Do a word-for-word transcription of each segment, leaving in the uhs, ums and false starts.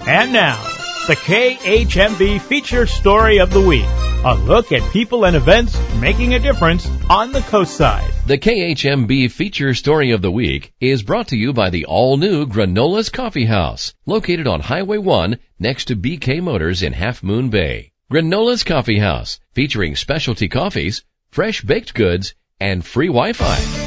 And now, the K H M B Feature Story of the Week. A look at people and events making a difference on the coast side. The K H M B Feature Story of the Week is brought to you by the all-new Granola's Coffee House, located on Highway one next to B K Motors in Half Moon Bay. Granola's Coffee House, featuring specialty coffees, fresh baked goods, and free Wi-Fi.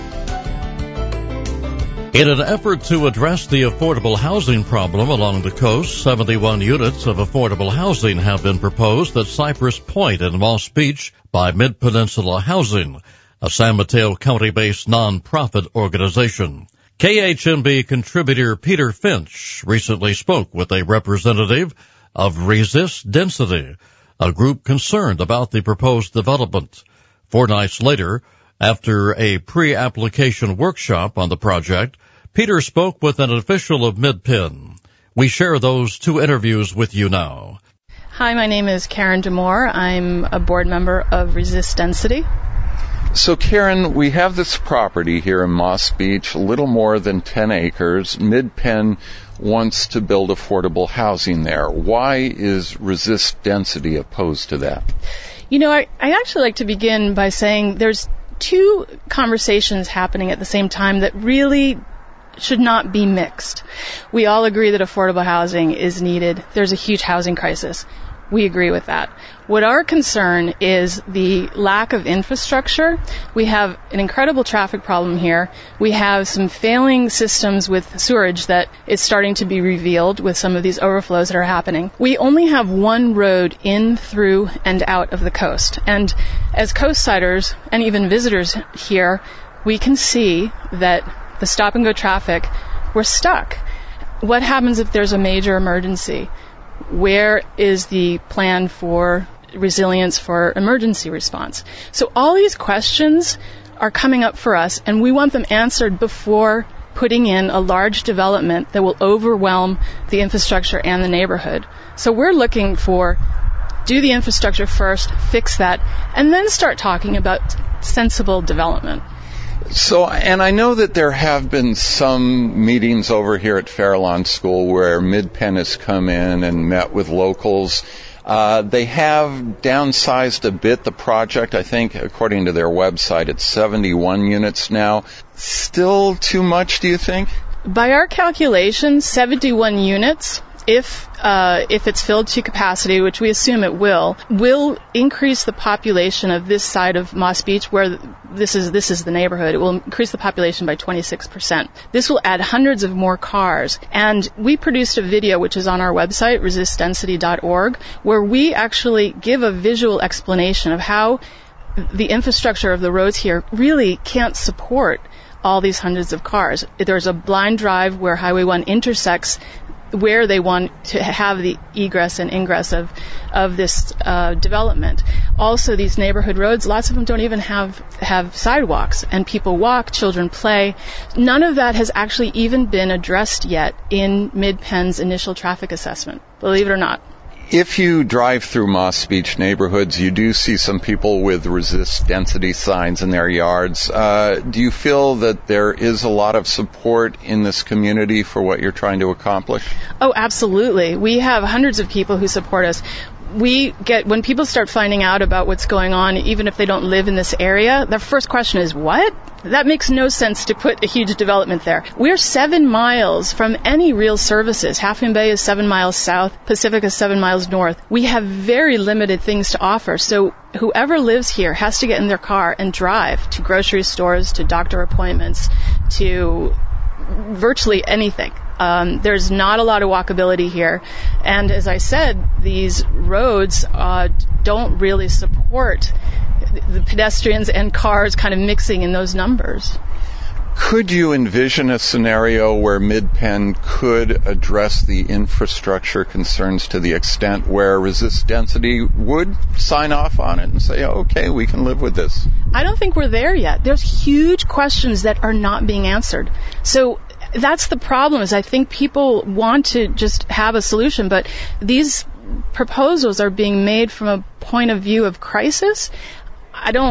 In an effort to address the affordable housing problem along the coast, seventy-one units of affordable housing have been proposed at Cypress Point in Moss Beach by Mid-Peninsula Housing, a San Mateo County-based non-profit organization. K H M B contributor Peter Finch recently spoke with a representative of Resist Density, a group concerned about the proposed development. Four nights later, after a pre-application workshop on the project, Peter spoke with an official of Mid-Pen. We share those two interviews with you now. Hi, my name is Karen DeMoore. I'm a board member of Resist Density. So, Karen, we have this property here in Moss Beach, a little more than ten acres. Mid-Pen wants to build affordable housing there. Why is Resist Density opposed to that? You know, I, I actually like to begin by saying there's two conversations happening at the same time that really should not be mixed. We all agree that affordable housing is needed. There's a huge housing crisis. We agree with that. What our concern is the lack of infrastructure. We have an incredible traffic problem here. We have some failing systems with sewerage that is starting to be revealed with some of these overflows that are happening. We only have one road in, through, and out of the coast. And as coastsiders and even visitors here, we can see that the stop-and-go traffic, we're stuck. What happens if there's a major emergency? Where is the plan for resilience for emergency response? So all these questions are coming up for us, and we want them answered before putting in a large development that will overwhelm the infrastructure and the neighborhood. So we're looking for do the infrastructure first, fix that, and then start talking about sensible development. So, and I know that there have been some meetings over here at Farallon School where Mid-Pen has come in and met with locals. Uh, they have downsized a bit the project. I think, according to their website, it's seventy-one units now. Still too much, do you think? By our calculations, seventy-one units, if uh, if it's filled to capacity, which we assume it will, will increase the population of this side of Moss Beach, where this is this is the neighborhood. It will increase the population by twenty-six percent. This will add hundreds of more cars. And we produced a video, which is on our website, resist density dot org, where we actually give a visual explanation of how the infrastructure of the roads here really can't support all these hundreds of cars. There's a blind drive where Highway one intersects where they want to have the egress and ingress of of this uh, development. Also, these neighborhood roads, lots of them don't even have have sidewalks, and people walk, children play. None of that has actually even been addressed yet in Mid-Pen's initial traffic assessment, believe it or not. If you drive through Moss Beach neighborhoods, you do see some people with resist density signs in their yards. Uh, do you feel that there is a lot of support in this community for what you're trying to accomplish? Oh, absolutely. We have hundreds of people who support us. We get, when people start finding out about what's going on, even if they don't live in this area, their first question is, what? That makes no sense to put a huge development there. We're seven miles from any real services. Half Moon Bay is seven miles south. Pacific is seven miles north. We have very limited things to offer. So whoever lives here has to get in their car and drive to grocery stores, to doctor appointments, to virtually anything. Um, there's not a lot of walkability here. And as I said, these roads uh, don't really support the pedestrians and cars kind of mixing in those numbers. Could you envision a scenario where Mid-Pen could address the infrastructure concerns to the extent where resist density would sign off on it and say, oh, okay, we can live with this? I don't think we're there yet. There's huge questions that are not being answered. So that's the problem, is I think people want to just have a solution, but these proposals are being made from a point of view of crisis. I don't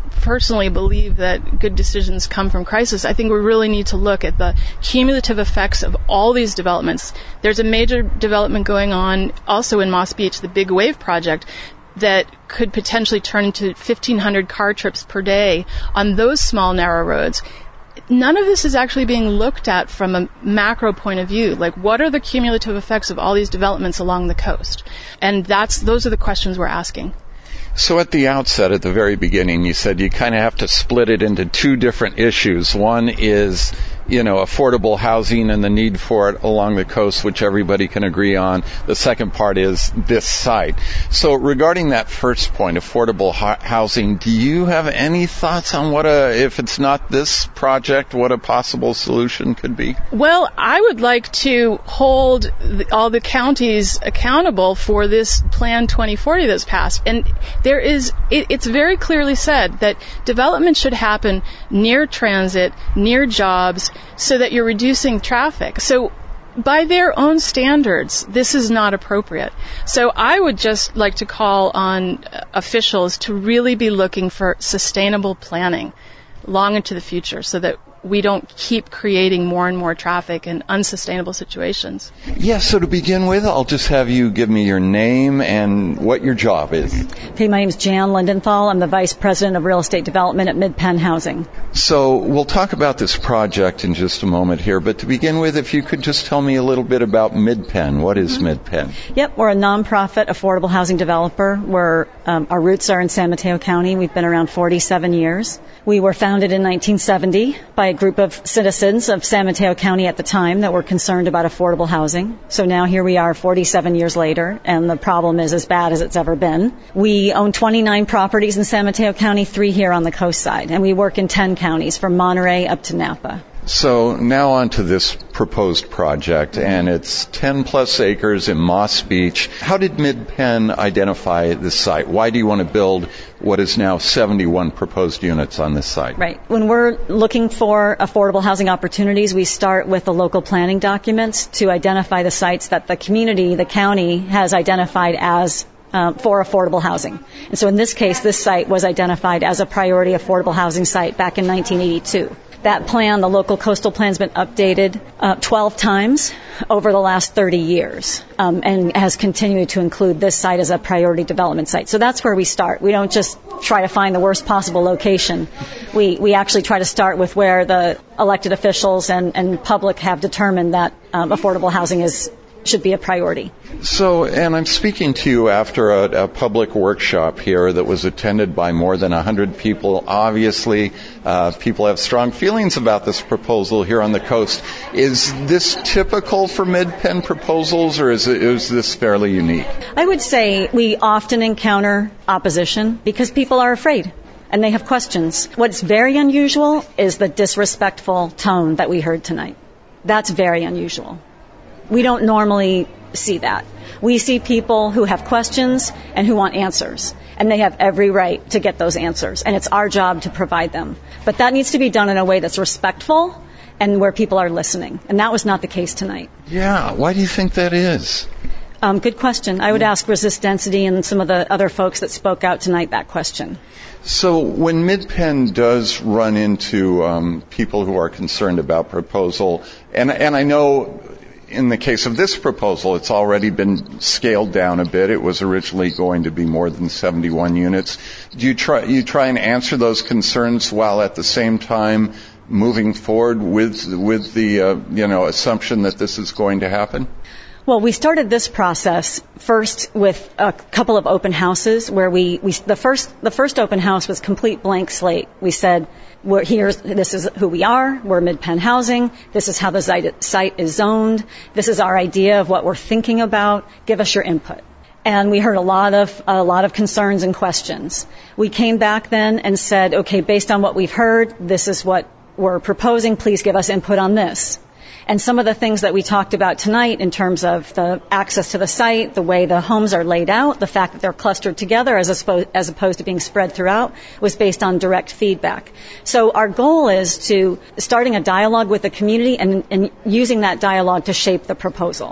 personally believe that good decisions come from crisis. I think we really need to look at the cumulative effects of all these developments. There's a major development going on also in Moss Beach, the Big Wave Project, that could potentially turn into fifteen hundred car trips per day on those small, narrow roads. None of this is actually being looked at from a macro point of view. Like, what are the cumulative effects of all these developments along the coast? And that's those are the questions we're asking. So at the outset, at the very beginning, you said you kind of have to split it into two different issues. One is, you know, affordable housing and the need for it along the coast, which everybody can agree on. The second part is this site. So regarding that first point, affordable ho- housing, do you have any thoughts on what a, if it's not this project, what a possible solution could be? Well, I would like to hold the, all the counties accountable for this Plan twenty forty that's passed. And there is, it, it's very clearly said that development should happen near transit, near jobs, so that you're reducing traffic. So by their own standards, this is not appropriate. So I would just like to call on officials to really be looking for sustainable planning long into the future so that we don't keep creating more and more traffic and unsustainable situations. Yeah, so to begin with, I'll just have you give me your name and what your job is. Okay, my name is Jan Lindenthal. I'm the Vice President of Real Estate Development at Mid-Penn Housing. So we'll talk about this project in just a moment here, but to begin with, if you could just tell me a little bit about Mid-Penn. What is mm-hmm. Mid-Penn? Yep, we're a nonprofit affordable housing developer. We're, um, our roots are in San Mateo County. We've been around forty-seven years. We were founded in nineteen seventy by a group of citizens of San Mateo County at the time that were concerned about affordable housing. So now here we are forty-seven years later, and the problem is as bad as it's ever been. We own twenty-nine properties in San Mateo County, three here on the coast side, and we work in ten counties from Monterey up to Napa. So now on to this proposed project, and it's ten plus acres in Moss Beach. How did Mid-Penn identify this site? Why do you want to build what is now seventy-one proposed units on this site? Right. When we're looking for affordable housing opportunities, we start with the local planning documents to identify the sites that the community, the county, has identified as Um, for affordable housing. And so in this case, this site was identified as a priority affordable housing site back in nineteen eighty-two. That plan, the local coastal plan, has been updated uh, twelve times over the last thirty years um, and has continued to include this site as a priority development site. So that's where we start. We don't just try to find the worst possible location. We we actually try to start with where the elected officials and, and public have determined that um, affordable housing is should be a priority. So, and I'm speaking to you after a, a public workshop here that was attended by more than one hundred people. Obviously, uh, people have strong feelings about this proposal here on the coast. Is this typical for Mid-Penn proposals, or is, it, is this fairly unique? I would say we often encounter opposition because people are afraid and they have questions. What's very unusual is the disrespectful tone that we heard tonight. That's very unusual. We don't normally see that. We see people who have questions and who want answers, and they have every right to get those answers, and it's our job to provide them. But that needs to be done in a way that's respectful and where people are listening, and that was not the case tonight. Yeah, why do you think that is? Um, good question. I would ask Resist Density and some of the other folks that spoke out tonight that question. So when Mid-Penn does run into um, people who are concerned about proposal, and and I know in the case of this proposal, it's already been scaled down a bit. It was originally going to be more than seventy-one units. Do you try you try and answer those concerns while at the same time moving forward with with the uh, you know assumption that this is going to happen? Well, we started this process first with a couple of open houses where we, we the first the first open house was complete blank slate. We said, we're here's this is who we are. We're Mid-Penn Housing. This is how the site is zoned. This is our idea of what we're thinking about. Give us your input. And we heard a lot of a lot of concerns and questions. We came back then and said, okay, based on what we've heard, this is what we're proposing. Please give us input on this. And some of the things that we talked about tonight in terms of the access to the site, the way the homes are laid out, the fact that they're clustered together as opposed, as opposed to being spread throughout, was based on direct feedback. So our goal is to starting a dialogue with the community and, and using that dialogue to shape the proposal.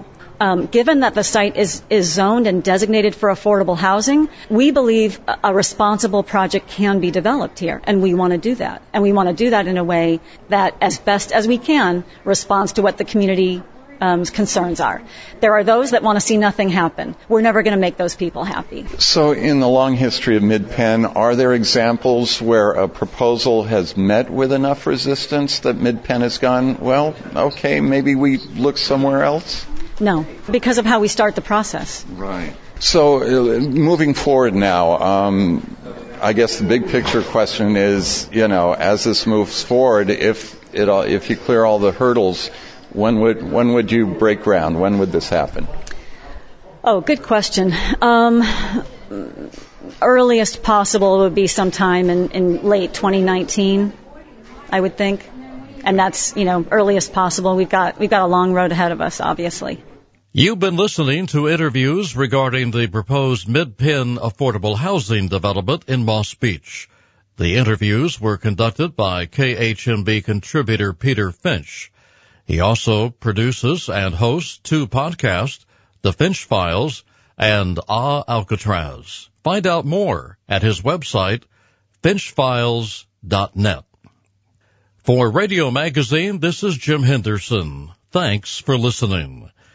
Um, given that the site is, is zoned and designated for affordable housing, we believe a, a responsible project can be developed here, and we want to do that. And we want to do that in a way that, as best as we can, responds to what the community Um, concerns are. There are those that want to see nothing happen. We're never going to make those people happy. So in the long history of Mid-Penn, are there examples where a proposal has met with enough resistance that Mid-Penn has gone, well, okay, maybe we look somewhere else? No, because of how we start the process. Right. So uh, moving forward now, um, I guess the big picture question is, you know, as this moves forward, if it all, if you clear all the hurdles, When would when would you break ground? When would this happen? Oh, good question. Um, earliest possible would be sometime in, in late twenty nineteen, I would think. And that's, you know, earliest possible. We've got we've got a long road ahead of us, obviously. You've been listening to interviews regarding the proposed Mid-Penn affordable housing development in Moss Beach. The interviews were conducted by K H M B contributor Peter Finch. He also produces and hosts two podcasts, The Finch Files and Ah Alcatraz. Find out more at his website, finch files dot net. For Radio Magazine, this is Jim Henderson. Thanks for listening.